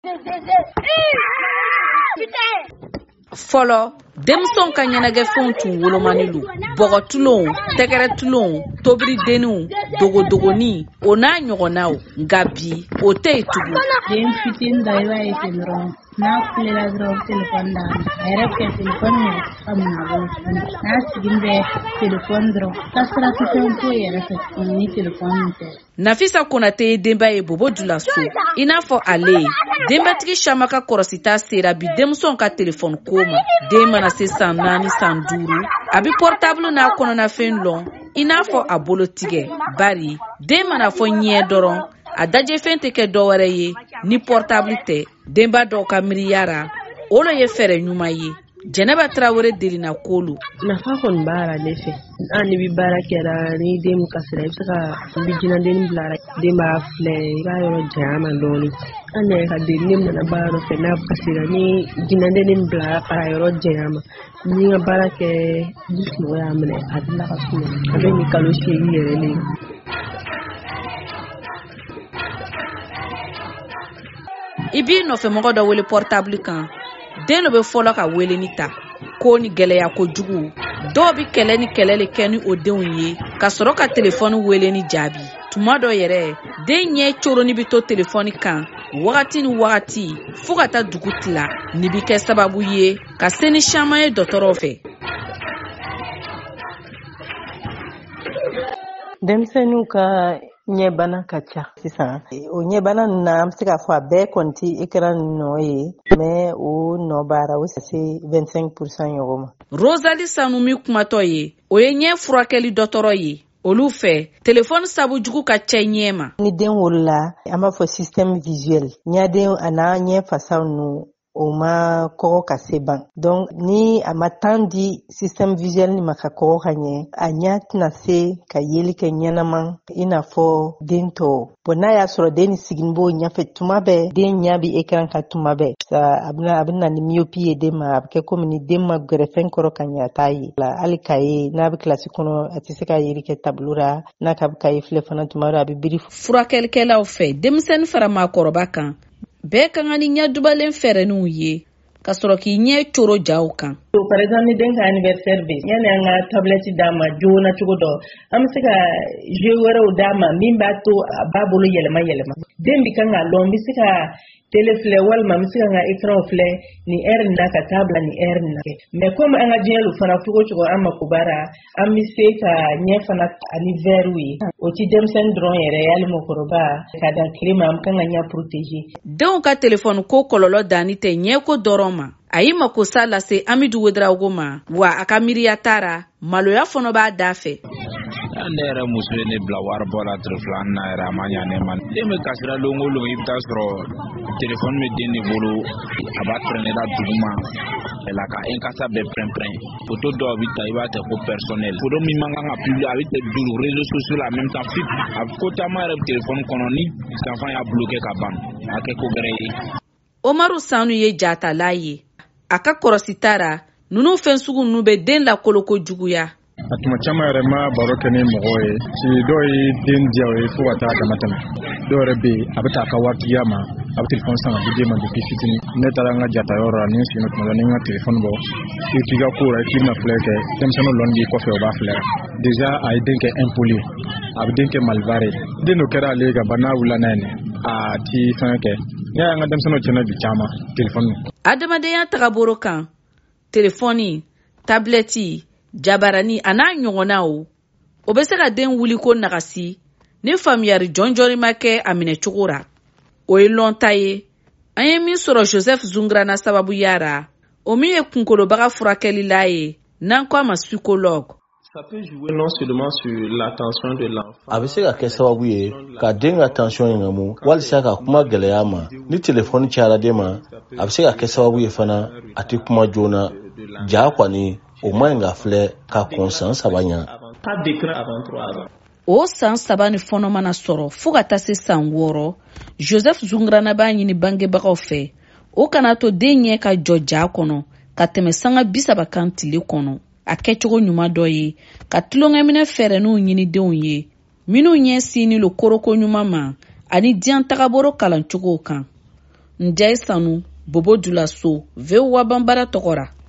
Folo demson ka ɲɛnagɛ fɛnw tun wolomani lu bɔgɔ tulon tɛgɛrɛ tulon tobiri deniw dogodogoni o n'a ɲɔgɔnnaw nka bi o tɛ yen tugun. Den fitinin dɔ i b'a ye ten dɔrɔn n'a kulela dɔrɔn telefɔni d'a ma a yɛrɛ fɛ telefɔni yɛrɛ ka mun a bolo n'a sigin bɛ telefɔni dɔrɔn kasira tɛ fɛn foyi yɛrɛ fɛ ni telefɔni tɛ. Nafisa Konate ye denba ye Bobo Dulaso i n'a fɔ ale denbatigi Chama ka kɔrɔsita sera bi denmuso ka telefɔni ko ma. Den mana se san 4 san 5 a bi portable n'a kɔnɔnafɛn lɔn i n'a fɔ a bolo tigɛ bari den mana fɔ ɲɛ dɔrɔn a dajɛfɛn tɛ kɛ dɔwɛrɛ ye ni portable tɛ. Denba dɔw ka miiriyara o lo ye fɛrɛ ɲuman ye. Jɛnɛba Tarawele delina kolu nafa kɔni b'a ne fɛ ni bi baara kɛra ni den kasira i bɛ se ka bijinaden bila den b'a filɛ i b'a yɔrɔ janya ma dɔɔni an yɛrɛ ka den mana baara fɛ n'a kasira ni jinanden bila para yɔrɔ janya ma ni ka baara kɛ ni sunɔgɔ y'a minɛ a bɛ la ka sunɔgɔ a bɛ ni kalo 8 yɛrɛ ne. I b'i nɔfɛ mɔgɔ dɔ wele portable kan den dɔ bɛ fɔlɔ ka wele ni ta ko ni gɛlɛya kojugu dɔw bi kɛlɛ ni kɛlɛ le kɛ ni o denw ye ka sɔrɔ ka telefɔni wele ni jaabi. Tuma dɔ yɛrɛ den ɲɛ coroni bi to telefɔni kan wagati ni wagati fo ka taa dugu tila ni bi kɛ sababu ye ka se ni caman ye dɔgɔtɔrɔw fɛ. Denmisɛnninw ka ɲɛbana ka ca sisan o ɲɛbana na an bɛ se k'a fɔ a bɛɛ kɔni tɛ écran nɔ ye mais o nɔ b'ara o se 25% ɲɔgɔn ma. Rosali Sanu min kumatɔ ye o ye ɲɛ furakɛli dɔgɔtɔrɔ ye. Olu fɛ telefɔni sabu jugu ka cɛ ɲɛ ma. Ni den wolola an b'a fɔ système visuel ɲaden a n'a ɲɛ fasaw nu o ma kɔgɔ ka se ban. Donc ni a ma temps di système visuel ni ma ka kɔgɔ ka ɲɛ a ɲɛ tɛna se ka yeli kɛ ɲɛnama i n'a fɔ den tɔw. Bon n'a y'a sɔrɔ den sigin b'o ɲɛfɛ tuma bɛɛ den ɲɛ bi écran ka tuma bɛɛ a bɛ na ni myopie ye den ma a bɛ kɛ komi ni den ma gɛrɛ fɛn kɔrɔ ka ɲɛ a t'a ye. Hali kaye n'a bɛ kilasi kɔnɔ a tɛ se ka yeli kɛ tableau ra n'a ka kaye filɛ fana tuma dɔ a bɛ biri. Furakɛlikɛlaw fɛ denmisɛnnin fara maakɔrɔba kan bɛɛ ka kan ni ɲɛ dubalen fɛrɛninw ye ka sɔrɔ k'i ɲɛ coro jaw kan. Par exemple ni den ka anniversaire bɛ yani an ka tablette d'a ma joona cogo dɔ an bɛ se ka jeu wɛrɛw d'a ma min b'a to a b'a bolo yɛlɛma yɛlɛma. Den bi kan ka dɔn n bɛ se ka télé filɛ walima n bɛ se ka n ka écran filɛ ni heure na ka taa bila ni heure na. Mais comme an ka diɲɛ lu fana cogo cogo an mako b'ara an bɛ se ka ɲɛ fana ani verre ye o ti denmisɛnnin dɔrɔn yɛrɛ hali mɔgɔkɔrɔba ka dan tile ma an kan ka ɲɛ protéger. Denw ka telefɔni ko kɔlɔlɔ danni tɛ ɲɛko dɔrɔn ma a yi mako sa lase Amidu Wedraogo ma wa a ka miiriya taara maloya fana b'a da fɛ. Ne yɛrɛ muso ye ne bila wari bɔ la telefɔni na yɛrɛ a ma ɲa ne ma. Den bɛ kasira longo longo i bɛ taa sɔrɔ telefɔni bɛ den de bolo a b'a traîner la duguma la ka kasa bɛɛ prɛn photo dɔw bɛ ta i b'a kɛ ko personnel photo min man kan ka publier a bɛ tɛ duuru réseaux sociaux la en même temps fit a ko caman yɛrɛ bɛ telefɔni kɔnɔ ni enfant y'a bloqué ka ban a kɛ ko gɛrɛ ye. Omaru Sanu ye jatala ye a ka kɔrɔsitara ninnu fɛn sugu ninnu bɛ den lakolo ko juguya. A tuma caman yɛrɛ ma baro kɛ ni mɔgɔ ye si dɔw ye den diya o ye fo ka taa dama tɛmɛ dɔw yɛrɛ bɛ yen a bɛ taa a ka waritigiya ma a bɛ telefɔni san ka di den ma depuis fitinin. Ne taara n ka jatayɔrɔ la ni n sigilen tuma dɔ ni n ka telefɔni bɔ i k'i ka ko la i k'i bɛna filɛ kɛ denmisɛnninw lɔnni b'i kɔfɛ o b'a filɛ déjà a ye den kɛ impoli a bɛ den kɛ malivare den dɔ kɛra ale ka ban n'a wulila n'a ye a ti fɛn kɛ ne y'an ka denmisɛnninw cɛnna bi caman telefɔni. Adamadenya tagabolo kan telefɔni tablette jabarani a n'a ɲɔgɔnnaw o bɛ se ka den wuli ko nagasi ni faamuyari jɔnjɔri ma kɛ a minɛ cogo ra. O ye lɔnta ye an ye min sɔrɔ Joseph Zungrana sababu yara o min ye kunkolobaga furakɛlila ye n'an ko a ma psychologue. Ça peut jouer non seulement sur l'attention de l'enfant. A bɛ se ka kɛ sababu ye ka den ka tension ɲɛngamu walisa ka kuma gɛlɛya ma ni telefɔni cayara den ma a bɛ se ka kɛ sababu ye fana a tɛ kuma joona ja kɔni o man ɲi ka filɛ ka kɔn san 3 ɲa. Pas d'écran avant 3 ans. O san 3 ni fɔnɔ mana sɔrɔ fo ka taa se san 6 Joseph Zungrana b'a ɲini bangebagaw fɛ o kana to den ɲɛ ka jɔ ja kɔnɔ ka tɛmɛ sanga 30 kan tile kɔnɔ. A kɛcogo ɲuman dɔ ye ka tulonkɛminɛ fɛrɛninw ɲini denw ye minnu ɲɛ sini lo koroko ɲuman ma ani diɲɛ tagabolo kalancogow kan. Njai Sanu, Bobo Dulaso, VOA Bambara Tokora.